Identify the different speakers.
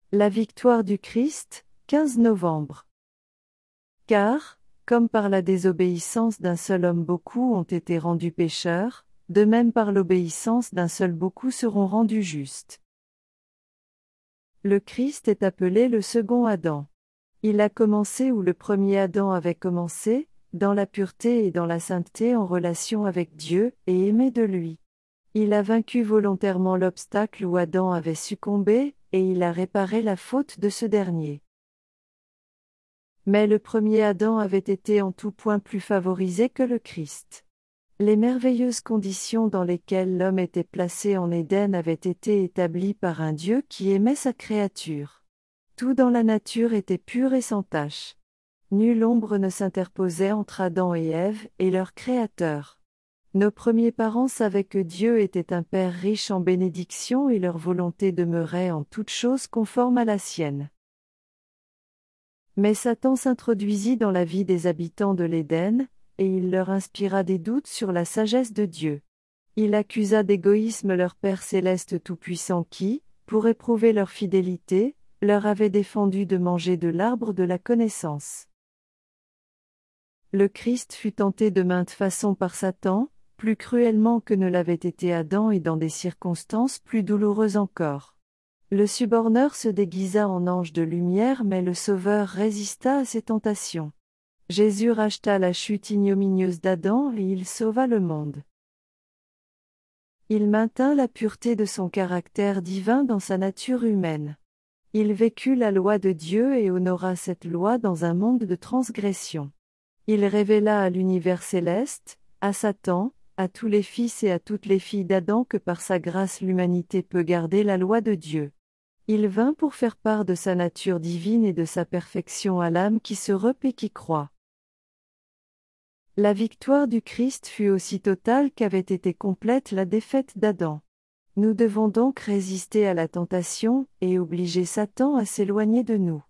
Speaker 1: La victoire du Christ, 15 novembre. Car, comme par la désobéissance d'un seul homme beaucoup ont été rendus pécheurs, de même par l'obéissance d'un seul beaucoup seront rendus justes. Le Christ est appelé le second Adam. Il a commencé où le premier Adam avait commencé, dans la pureté et dans la sainteté en relation avec Dieu, et aimé de lui. Il a vaincu volontairement l'obstacle où Adam avait succombé, et il a réparé la faute de ce dernier. Mais le premier Adam avait été en tout point plus favorisé que le Christ. Les merveilleuses conditions dans lesquelles l'homme était placé en Éden avaient été établies par un Dieu qui aimait sa créature. Tout dans la nature était pur et sans tache. Nulle ombre ne s'interposait entre Adam et Ève et leur Créateur. Nos premiers parents savaient que Dieu était un Père riche en bénédictions et leur volonté demeurait en toutes choses conforme à la sienne. Mais Satan s'introduisit dans la vie des habitants de l'Éden, et il leur inspira des doutes sur la sagesse de Dieu. Il accusa d'égoïsme leur Père céleste tout-puissant qui, pour éprouver leur fidélité, leur avait défendu de manger de l'arbre de la connaissance. Le Christ fut tenté de maintes façons par Satan, plus cruellement que ne l'avait été Adam et dans des circonstances plus douloureuses encore. Le suborneur se déguisa en ange de lumière mais le Sauveur résista à ses tentations. Jésus racheta la chute ignominieuse d'Adam et il sauva le monde. Il maintint la pureté de son caractère divin dans sa nature humaine. Il vécut la loi de Dieu et honora cette loi dans un monde de transgression. Il révéla à l'univers céleste, à Satan, à tous les fils et à toutes les filles d'Adam que par sa grâce l'humanité peut garder la loi de Dieu. Il vint pour faire part de sa nature divine et de sa perfection à l'âme qui se repent et qui croit. La victoire du Christ fut aussi totale qu'avait été complète la défaite d'Adam. Nous devons donc résister à la tentation et obliger Satan à s'éloigner de nous.